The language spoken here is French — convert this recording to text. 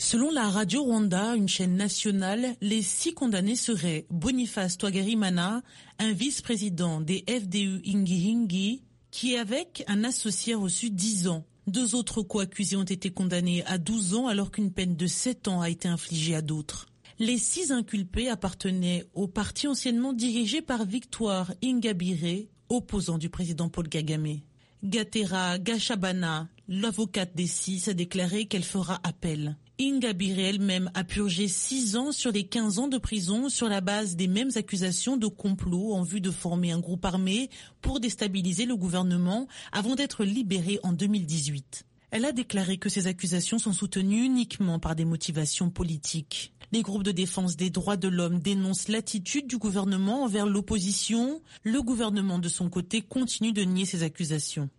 Selon la Radio Rwanda, une chaîne nationale, les 6 condamnés seraient Boniface Twagarimana, un vice-président des FDU Ingihingi, qui avec un associé a reçu 10 ans. 2 autres co-accusés ont été condamnés à 12 ans alors qu'une peine de 7 ans a été infligée à d'autres. Les 6 inculpés appartenaient au parti anciennement dirigé par Victoire Ingabire, opposant du président Paul Kagame. Gatera Gashabana, l'avocate des 6, a déclaré qu'elle fera appel. Ingabire elle-même a purgé 6 ans sur les 15 ans de prison sur la base des mêmes accusations de complot en vue de former un groupe armé pour déstabiliser le gouvernement avant d'être libérée en 2018. Elle a déclaré que ces accusations sont soutenues uniquement par des motivations politiques. Les groupes de défense des droits de l'homme dénoncent l'attitude du gouvernement envers l'opposition. Le gouvernement, de son côté, continue de nier ces accusations.